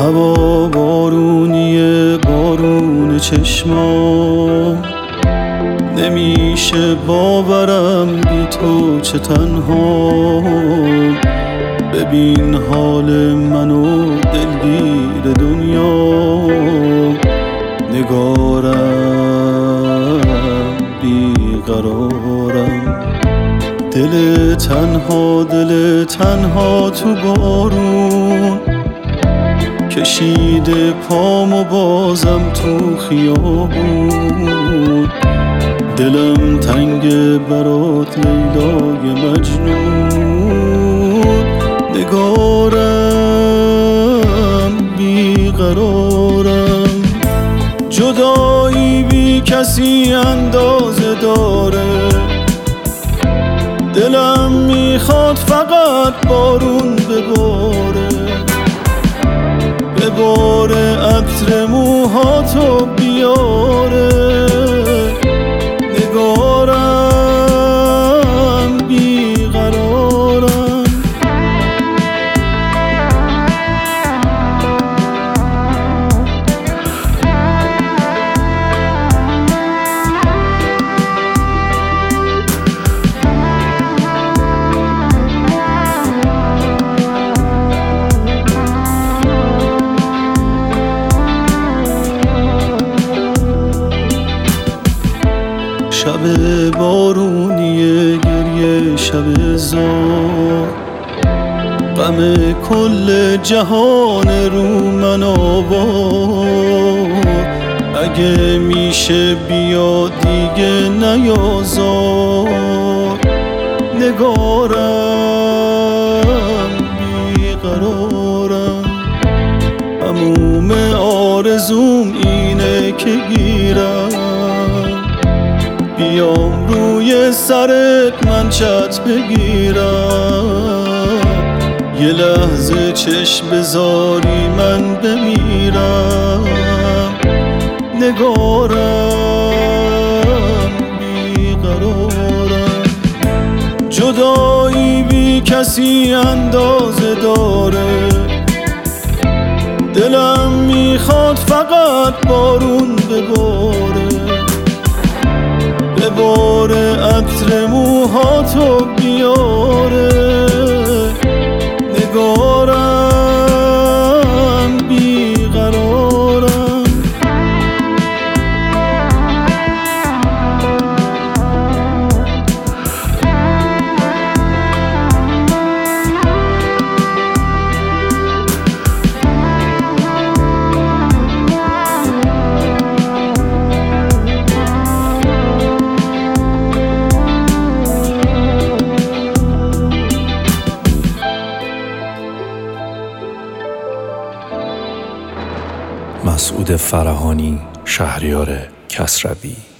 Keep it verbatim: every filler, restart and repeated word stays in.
هوا بارونیه، بارون چشمام، نمیشه باورم بی تو چه تنها. ببین حال منو دلگیر دنیا، نگارم بیقرارم. دل تنها دل تنها تو بارون، کشیده پامو بازم تو خیابون. دلم تنگ برات لیلای مجنون، نگارم بیقرارم. جدایی بی کسی اندازه داره، دلم میخواد فقط بارون بباره. بباره عطر موهاتو بیاره، نگارم بیقرارم. شب بارونیه، گریه شب زار، غم کل جهان رو من آوار. اگه میشه بیا دیگه نیازار، نگارم بیقرارم. هموم آرزوم اینه که گیرم، بیام روی سرت من چت بگیرم. یه لحظه چشم بذاری من بمیرم، نگارم بیقرارم. جدایی بی کسی اندازه داره، دلم میخواد فقط بارون بباره. بباره عطر موهاتو بیاره، نگارم بیقرارم. مسعود فرهانی، شهریار کسروی.